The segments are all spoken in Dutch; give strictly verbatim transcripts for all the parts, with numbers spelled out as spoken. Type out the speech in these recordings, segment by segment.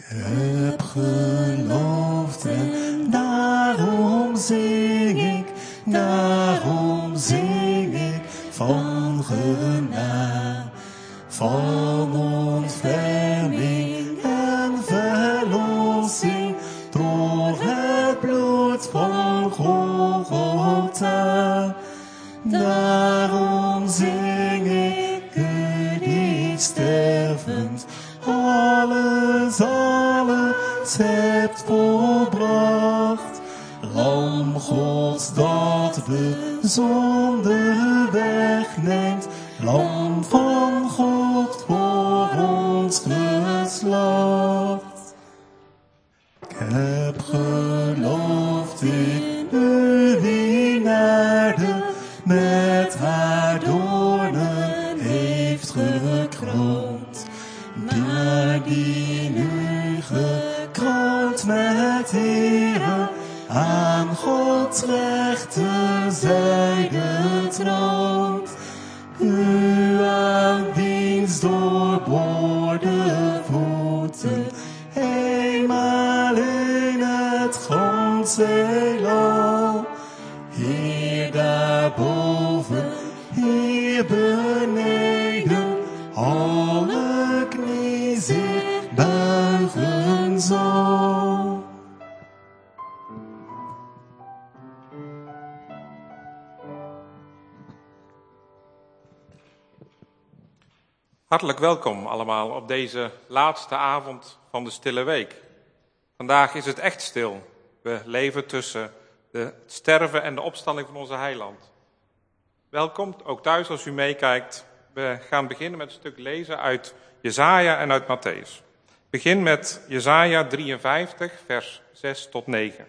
heb geloofd en daarom zing ik, daarom zing ik van genade, van ontferming en verlossing door het bloed van Golgotha. Daarom zing ik u niet stervend, alles, alles hebt volbracht. Lam Gods dat de zonde wegneemt, Lam van God voor ons geslacht. Ik heb geloofd in u die aarde met haar doornen heeft gekroond, maar die nu gekroond met Heere aan Gods rechterzijde troont. U aan diens doorboorde voeten, eenmaal in het ganse heelal. Hier daarboven, hier beneden, alle knie zich buigen zal. Hartelijk welkom allemaal op deze laatste avond van de Stille Week. Vandaag is het echt stil. We leven tussen de sterven en de opstanding van onze heiland. Welkom, ook thuis als u meekijkt. We gaan beginnen met een stuk lezen uit Jesaja en uit Mattheüs. Begin met Jesaja drieënvijftig, vers zes tot negen.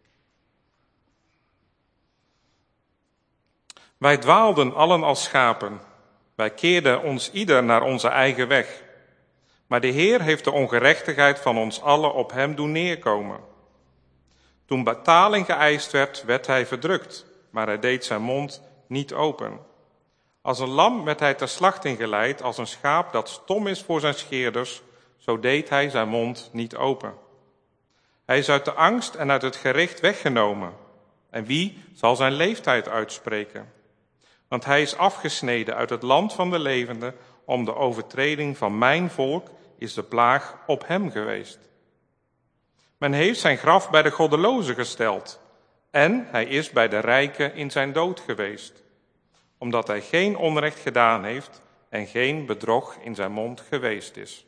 Wij dwaalden allen als schapen. Wij keerden ons ieder naar onze eigen weg. Maar de Heer heeft de ongerechtigheid van ons allen op hem doen neerkomen. Toen betaling geëist werd, werd hij verdrukt, maar hij deed zijn mond niet open. Als een lam werd hij ter slachting geleid, als een schaap dat stom is voor zijn scheerders, zo deed hij zijn mond niet open. Hij is uit de angst en uit het gericht weggenomen. En wie zal zijn leeftijd uitspreken? Want hij is afgesneden uit het land van de levenden, om de overtreding van mijn volk is de plaag op hem geweest. Men heeft zijn graf bij de goddelozen gesteld, en hij is bij de rijken in zijn dood geweest, omdat hij geen onrecht gedaan heeft en geen bedrog in zijn mond geweest is.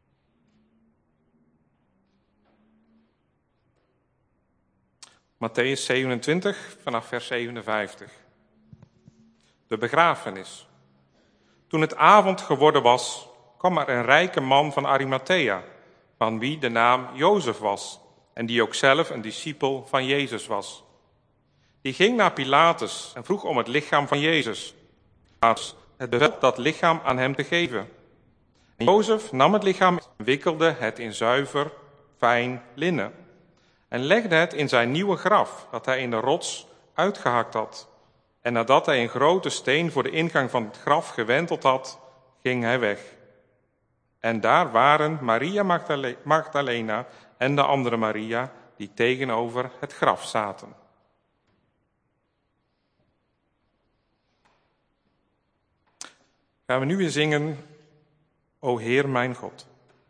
Mattheüs zevenentwintig, vanaf vers zevenenvijftig. De begrafenis. Toen het avond geworden was, kwam er een rijke man van Arimathea, van wie de naam Jozef was, en die ook zelf een discipel van Jezus was. Die ging naar Pilatus en vroeg om het lichaam van Jezus. Het bevel dat lichaam aan hem te geven. En Jozef nam het lichaam en wikkelde het in zuiver, fijn linnen. En legde het in zijn nieuwe graf, dat hij in de rots uitgehakt had. En nadat hij een grote steen voor de ingang van het graf gewenteld had, ging hij weg. En daar waren Maria Magdalena en de andere Maria die tegenover het graf zaten. Gaan we nu weer zingen, O Heer mijn God.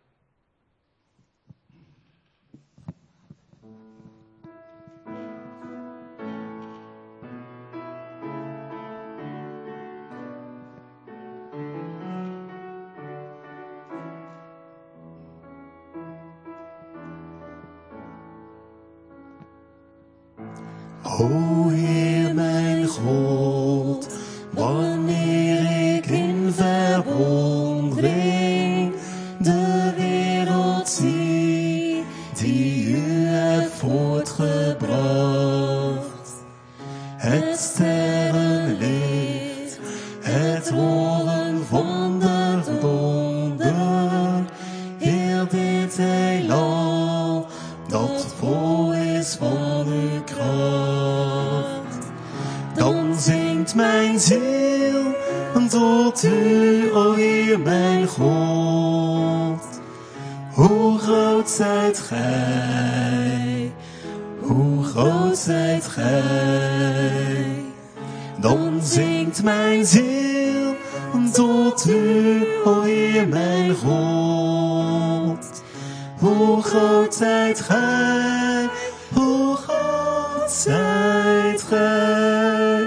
O Heer mijn God, wanneer ik in verwondering de wereld zie, die u hebt voortgebracht. Het sterrenlicht, het horen van de donder, heel dit heelal, dat vol is van uw kracht. Dan zingt mijn ziel tot u, o Heer mijn God. Hoe groot zijt gij, hoe groot zijt gij. Dan zingt mijn ziel tot u, o Heer mijn God. Hoe groot zijt gij, hoe groot zijt gij.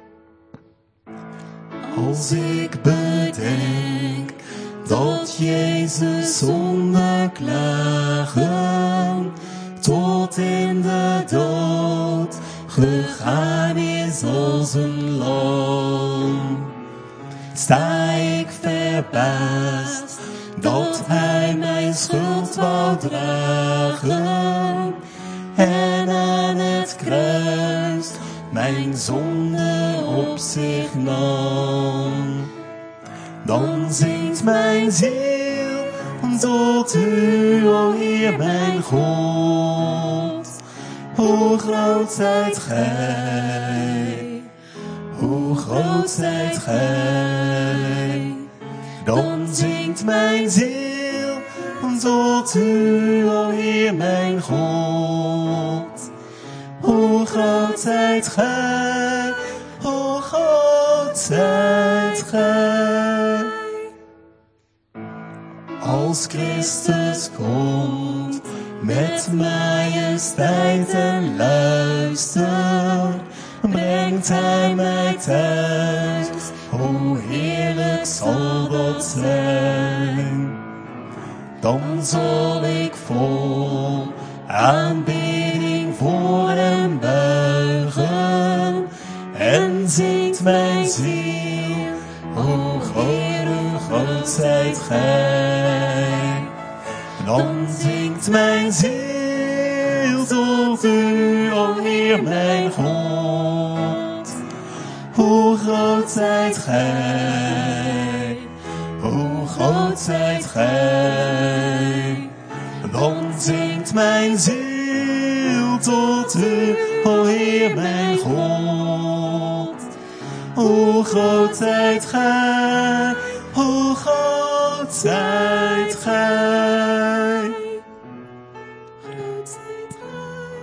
Als ik bedenk dat Jezus zonder klagen tot in de dood gegaan is als een lam, sta ik verbaasd dat hij mijn schuld wou dragen en aan het kruis mijn zonde op zich nam. Dan zingt mijn ziel tot u, o Heer mijn God. Hoe groot zijt gij, hoe groot zijt gij. Dan zingt mijn ziel tot u, o Heer mijn God. Hoe groot zijt gij, hoe groot zijt gij. Als Christus komt met majesteit en luister, brengt hij mij thuis. Hoe heerlijk zal dat zijn. Dan zal ik vol aanbidding voor hem buigen en zingt mijn ziel, hoe Heer, hoe groot zijt gij. Dan zingt mijn ziel tot u, o Heer mijn God. Hoe groot zijt gij, hoe groot zijt gij. Dan zingt mijn ziel tot u, o Heer mijn God. Hoe groot zijt gij, hoe groot zijt gij. Groot zijt gij.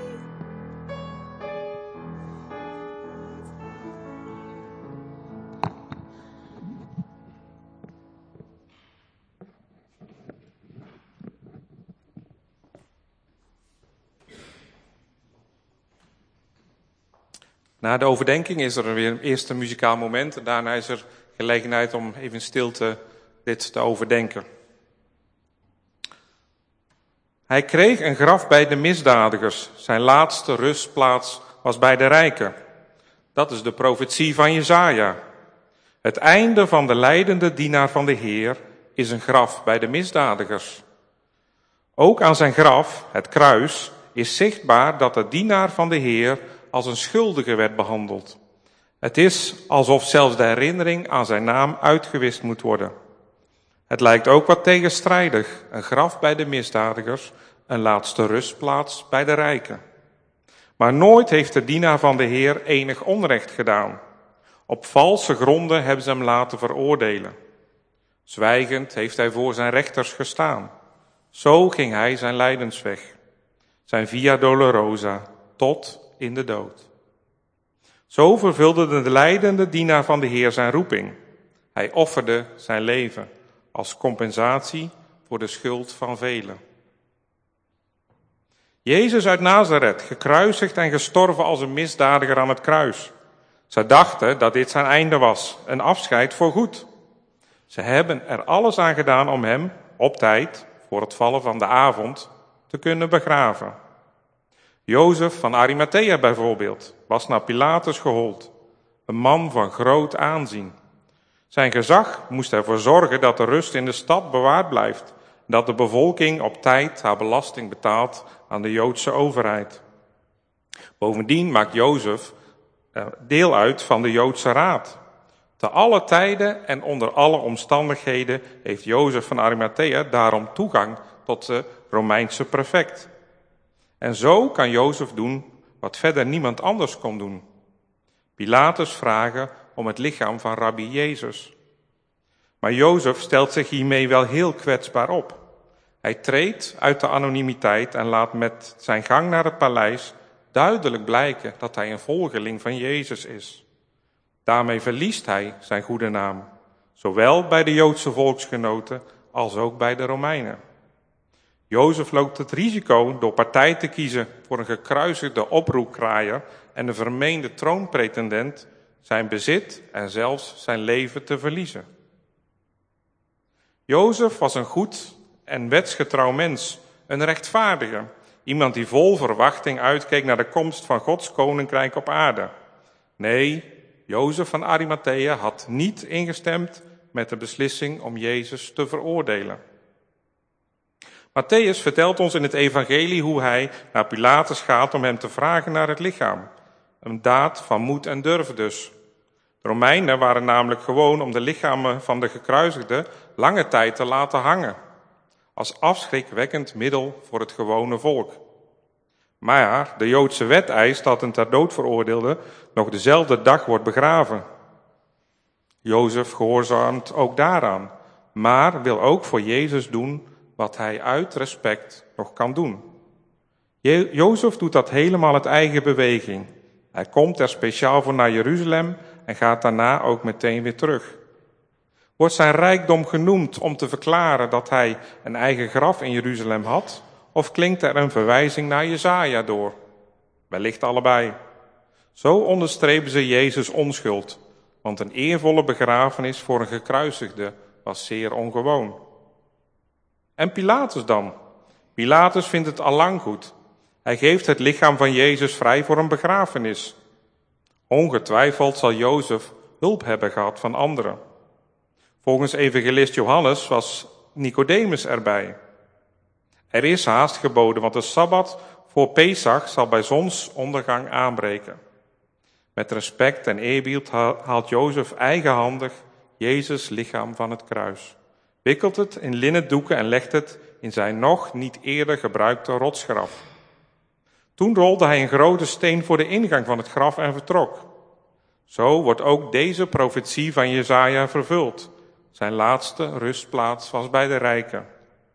Na de overdenking is er weer een eerste muzikaal moment en daarna is er gelegenheid om even in stilte dit te overdenken. Hij kreeg een graf bij de misdadigers. Zijn laatste rustplaats was bij de rijken. Dat is de profetie van Jesaja. Het einde van de lijdende dienaar van de Heer is een graf bij de misdadigers. Ook aan zijn graf, het kruis, is zichtbaar dat de dienaar van de Heer als een schuldige werd behandeld. Het is alsof zelfs de herinnering aan zijn naam uitgewist moet worden. Het lijkt ook wat tegenstrijdig, een graf bij de misdadigers, een laatste rustplaats bij de rijken. Maar nooit heeft de dienaar van de Heer enig onrecht gedaan. Op valse gronden hebben ze hem laten veroordelen. Zwijgend heeft hij voor zijn rechters gestaan. Zo ging hij zijn lijdensweg, zijn via dolorosa, tot in de dood. Zo vervulde de lijdende dienaar van de Heer zijn roeping. Hij offerde zijn leven als compensatie voor de schuld van velen. Jezus uit Nazareth, gekruisigd en gestorven als een misdadiger aan het kruis. Ze dachten dat dit zijn einde was, een afscheid voor goed. Ze hebben er alles aan gedaan om hem op tijd, voor het vallen van de avond, te kunnen begraven. Jozef van Arimathea bijvoorbeeld was naar Pilatus gehold, een man van groot aanzien. Zijn gezag moest ervoor zorgen dat de rust in de stad bewaard blijft, dat de bevolking op tijd haar belasting betaalt aan de Joodse overheid. Bovendien maakt Jozef deel uit van de Joodse raad. Te alle tijden en onder alle omstandigheden heeft Jozef van Arimathea daarom toegang tot de Romeinse prefect. En zo kan Jozef doen wat verder niemand anders kon doen. Pilatus vragen om het lichaam van Rabbi Jezus. Maar Jozef stelt zich hiermee wel heel kwetsbaar op. Hij treedt uit de anonimiteit en laat met zijn gang naar het paleis duidelijk blijken dat hij een volgeling van Jezus is. Daarmee verliest hij zijn goede naam, zowel bij de Joodse volksgenoten als ook bij de Romeinen. Jozef loopt het risico door partij te kiezen voor een gekruisigde oproerkraaier en een vermeende troonpretendent zijn bezit en zelfs zijn leven te verliezen. Jozef was een goed en wetsgetrouw mens, een rechtvaardige, iemand die vol verwachting uitkeek naar de komst van Gods koninkrijk op aarde. Nee, Jozef van Arimathea had niet ingestemd met de beslissing om Jezus te veroordelen. Mattheüs vertelt ons in het evangelie hoe hij naar Pilatus gaat om hem te vragen naar het lichaam. Een daad van moed en durf dus. De Romeinen waren namelijk gewoon om de lichamen van de gekruisigden lange tijd te laten hangen. Als afschrikwekkend middel voor het gewone volk. Maar de Joodse wet eist dat een ter dood veroordeelde nog dezelfde dag wordt begraven. Jozef gehoorzaamt ook daaraan, maar wil ook voor Jezus doen wat hij uit respect nog kan doen. Je- Jozef doet dat helemaal uit eigen beweging. Hij komt er speciaal voor naar Jeruzalem en gaat daarna ook meteen weer terug. Wordt zijn rijkdom genoemd om te verklaren dat hij een eigen graf in Jeruzalem had? Of klinkt er een verwijzing naar Jesaja door? Wellicht allebei. Zo onderstrepen ze Jezus' onschuld, want een eervolle begrafenis voor een gekruisigde was zeer ongewoon. En Pilatus dan? Pilatus vindt het allang goed. Hij geeft het lichaam van Jezus vrij voor een begrafenis. Ongetwijfeld zal Jozef hulp hebben gehad van anderen. Volgens evangelist Johannes was Nicodemus erbij. Er is haast geboden, want de Sabbat voor Pesach zal bij zonsondergang aanbreken. Met respect en eerbied haalt Jozef eigenhandig Jezus' lichaam van het kruis. Wikkelt het in linnen doeken en legt het in zijn nog niet eerder gebruikte rotsgraf. Toen rolde hij een grote steen voor de ingang van het graf en vertrok. Zo wordt ook deze profetie van Jesaja vervuld. Zijn laatste rustplaats was bij de rijken.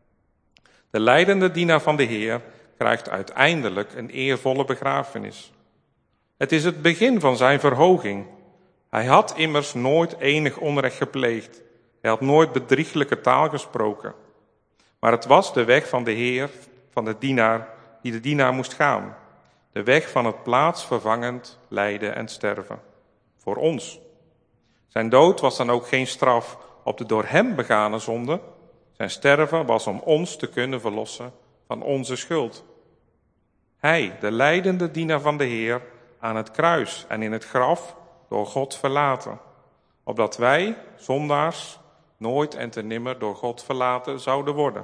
De lijdende dienaar van de Heer krijgt uiteindelijk een eervolle begrafenis. Het is het begin van zijn verhoging. Hij had immers nooit enig onrecht gepleegd. Hij had nooit bedrieglijke taal gesproken. Maar het was de weg van de Heer, van de dienaar, die de dienaar moest gaan. De weg van het plaatsvervangend lijden en sterven. Voor ons. Zijn dood was dan ook geen straf op de door hem begane zonde. Zijn sterven was om ons te kunnen verlossen van onze schuld. Hij, de lijdende dienaar van de Heer, aan het kruis en in het graf door God verlaten. Opdat wij, zondaars, nooit en te nimmer door God verlaten zouden worden.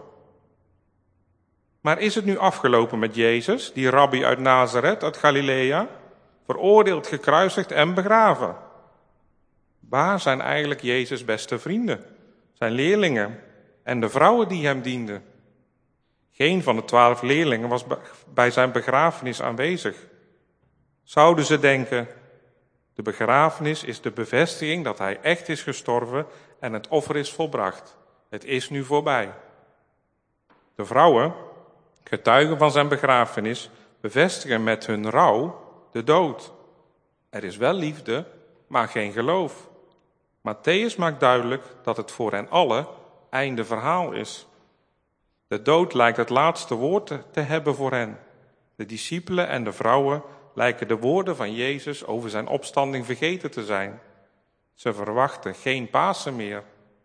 Maar is het nu afgelopen met Jezus, die rabbi uit Nazareth, uit Galilea, veroordeeld, gekruisigd en begraven? Waar zijn eigenlijk Jezus' beste vrienden, zijn leerlingen en de vrouwen die hem dienden? Geen van de twaalf leerlingen was bij zijn begrafenis aanwezig. Zouden ze denken, de begrafenis is de bevestiging dat hij echt is gestorven en het offer is volbracht. Het is nu voorbij. De vrouwen, getuigen van zijn begrafenis, bevestigen met hun rouw de dood. Er is wel liefde, maar geen geloof. Mattheüs maakt duidelijk dat het voor hen allen einde verhaal is. De dood lijkt het laatste woord te, te hebben voor hen. De discipelen en de vrouwen lijken de woorden van Jezus over zijn opstanding vergeten te zijn. Ze verwachten geen Pasen meer.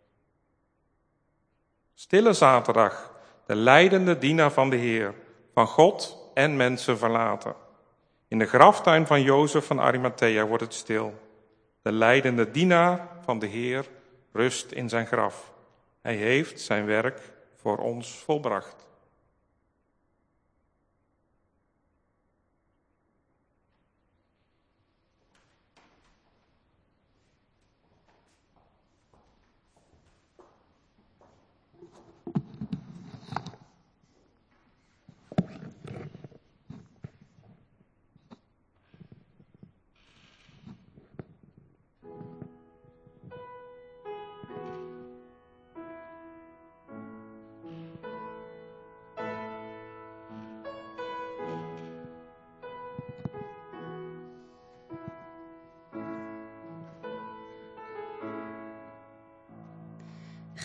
Stille zaterdag, de lijdende dienaar van de Heer, van God en mensen verlaten. In de graftuin van Jozef van Arimathea wordt het stil. De lijdende dienaar van de Heer rust in zijn graf. Hij heeft zijn werk voor ons volbracht.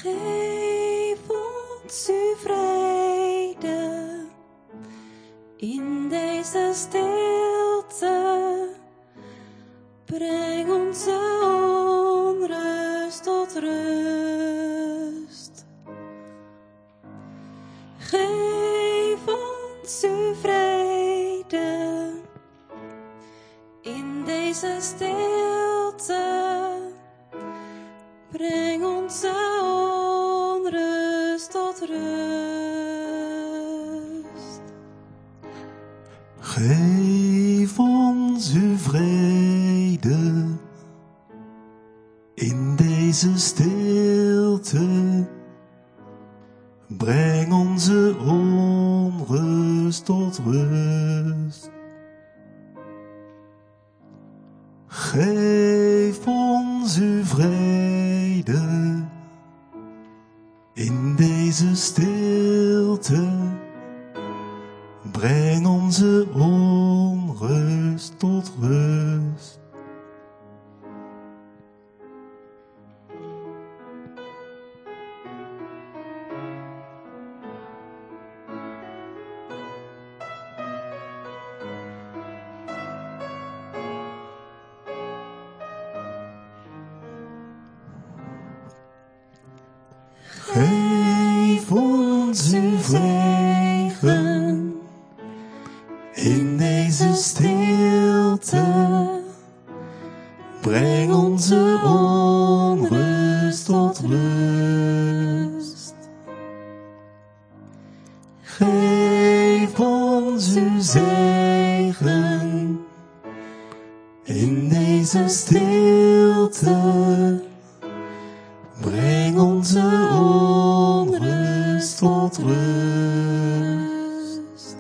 Geef ons uw vrede in deze stilte. Breng onze onrust tot rust. Geef ons uw vrede in deze stilte. Breng onze onrust tot rust. Geef ons uw vrede in deze stilte. Breng onze onrust tot rust. Geef ons uw vrede in deze stilte. Breng onze onrust tot rust. Geef ons uw zegen in deze stilte. Breng onze onrust tot rust. Geef ons uw zegen in deze stilte. Breng onze onrust tot rust.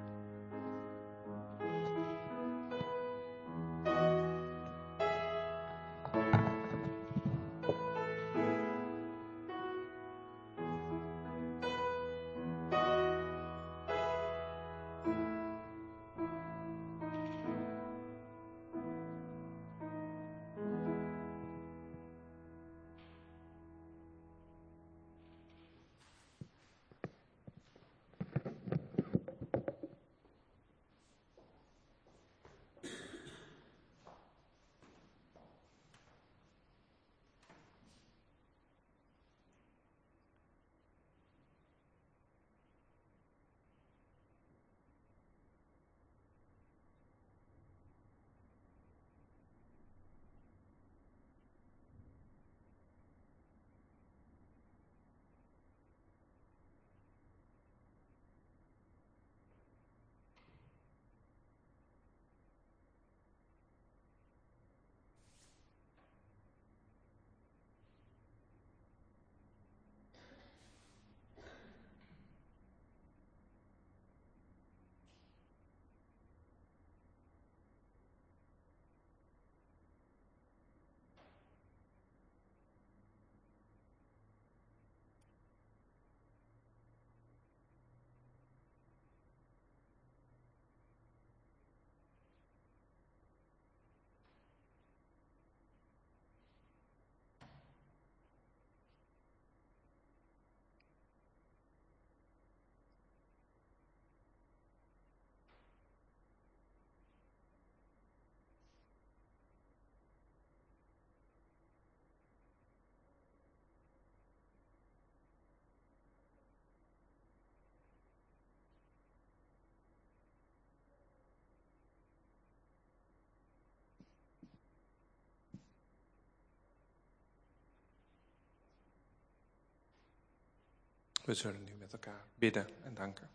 We zullen nu met elkaar bidden en danken.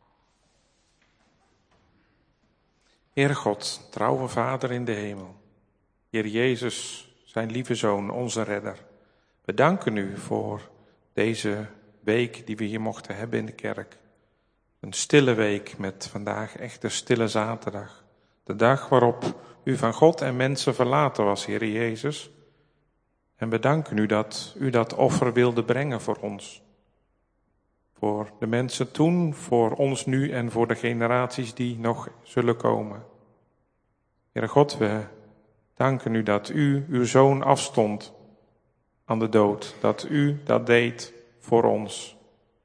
Heere God, trouwe Vader in de hemel. Heer Jezus, zijn lieve Zoon, onze redder. We danken u voor deze week die we hier mochten hebben in de kerk. Een stille week met vandaag echt de stille zaterdag. De dag waarop u van God en mensen verlaten was, Heer Jezus. En we danken u dat u dat offer wilde brengen voor ons. Voor de mensen toen, voor ons nu en voor de generaties die nog zullen komen. Heere God, we danken u dat u uw Zoon afstond aan de dood. Dat u dat deed voor ons.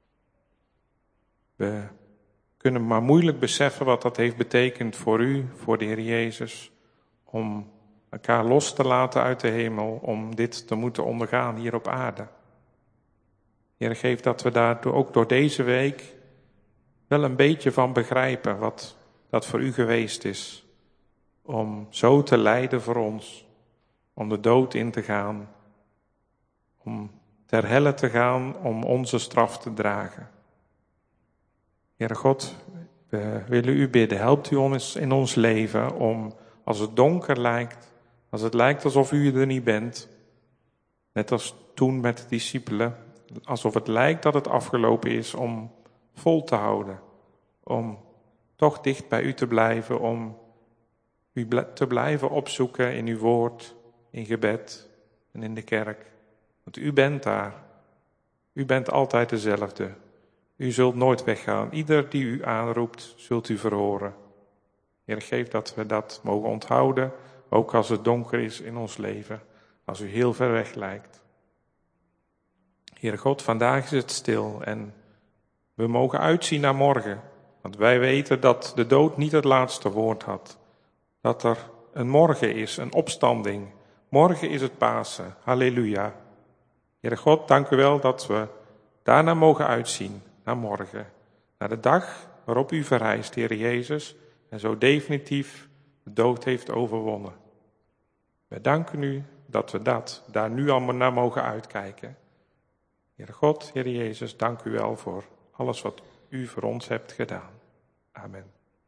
We kunnen maar moeilijk beseffen wat dat heeft betekend voor u, voor de Heer Jezus, om elkaar los te laten uit de hemel, om dit te moeten ondergaan hier op aarde. Heer, geef dat we daar ook door deze week wel een beetje van begrijpen wat dat voor u geweest is. Om zo te lijden voor ons, om de dood in te gaan, om ter helle te gaan, om onze straf te dragen. Heere God, we willen u bidden, helpt u ons in ons leven om, als het donker lijkt, als het lijkt alsof u er niet bent, net als toen met de discipelen, alsof het lijkt dat het afgelopen is, om vol te houden, om toch dicht bij u te blijven, om u te blijven opzoeken in uw woord, in gebed en in de kerk. Want u bent daar. U bent altijd dezelfde. U zult nooit weggaan. Ieder die u aanroept, zult u verhoren. Heer, geef dat we dat mogen onthouden, ook als het donker is in ons leven, als u heel ver weg lijkt. Heer God, vandaag is het stil en we mogen uitzien naar morgen. Want wij weten dat de dood niet het laatste woord had. Dat er een morgen is, een opstanding. Morgen is het Pasen. Halleluja. Heere God, dank u wel dat we daarna mogen uitzien, naar morgen. Naar de dag waarop u verrijst, Heere Jezus, en zo definitief de dood heeft overwonnen. We danken u dat we dat daar nu allemaal naar mogen uitkijken. Heere God, Heere Jezus, dank u wel voor alles wat u voor ons hebt gedaan. Amen.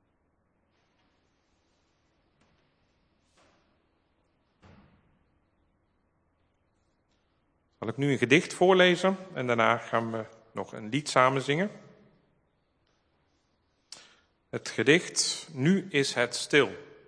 Zal ik nu een gedicht voorlezen en daarna gaan we nog een lied samen zingen. Het gedicht Nu is het stil.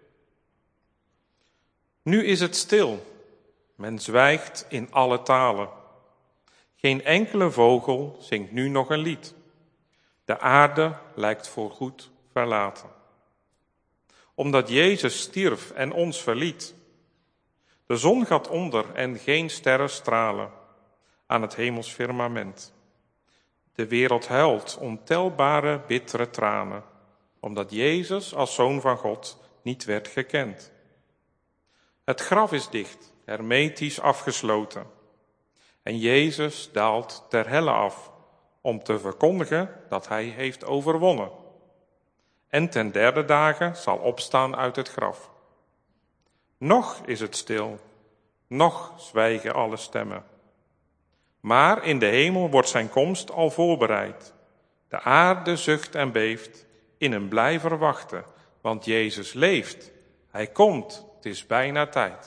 Nu is het stil. Men zwijgt in alle talen. Geen enkele vogel zingt nu nog een lied. De aarde lijkt voorgoed verlaten. Omdat Jezus stierf en ons verliet. De zon gaat onder en geen sterren stralen aan het hemels firmament. De wereld huilt ontelbare bittere tranen, omdat Jezus als Zoon van God niet werd gekend. Het graf is dicht, hermetisch afgesloten. En Jezus daalt ter helle af, om te verkondigen dat hij heeft overwonnen. En ten derde dagen zal opstaan uit het graf. Nog is het stil, nog zwijgen alle stemmen. Maar in de hemel wordt zijn komst al voorbereid. De aarde zucht en beeft in een blij verwachten, want Jezus leeft. Hij komt, het is bijna tijd.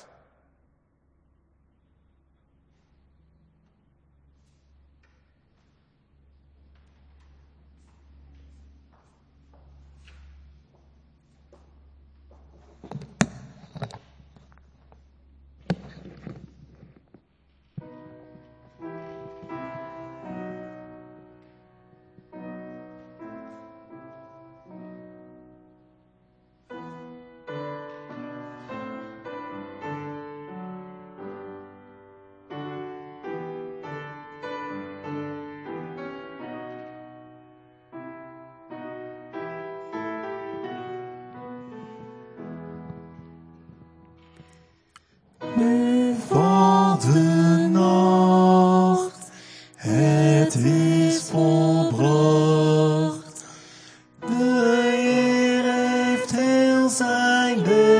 Nu valt de nacht, het is volbracht. De Heer heeft heel zijn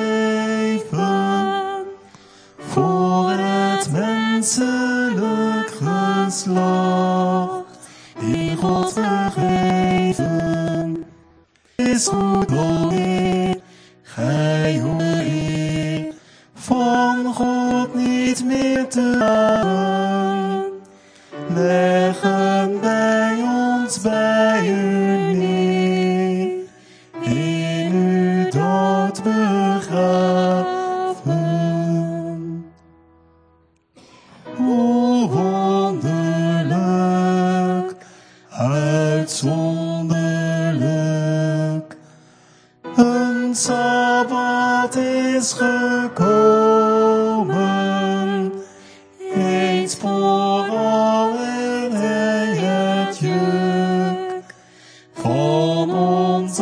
leven voor het menselijk geslacht in God gegeven. Is goed, o Heer, gij hoort eer van God niet meer te halen. Leggen wij ons bij u neer, in uw dood begraven. Hoe wonderlijk, uitzonderlijk, een Sabbat is gekomen, eens voor al en ons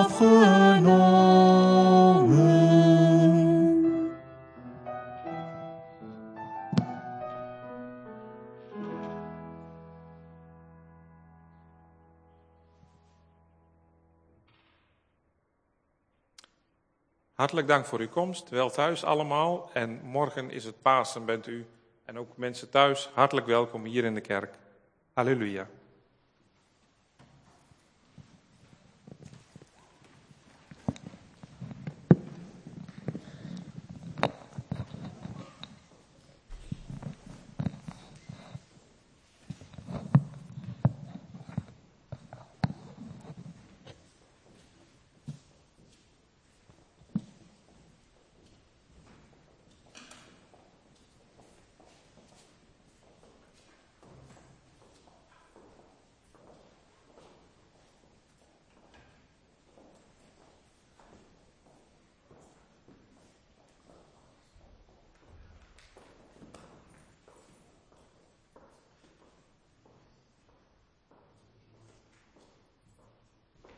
afgenomen. Hartelijk dank voor uw komst. Wel thuis allemaal. En morgen is het Pasen, bent u. En ook mensen thuis, hartelijk welkom hier in de kerk. Halleluja.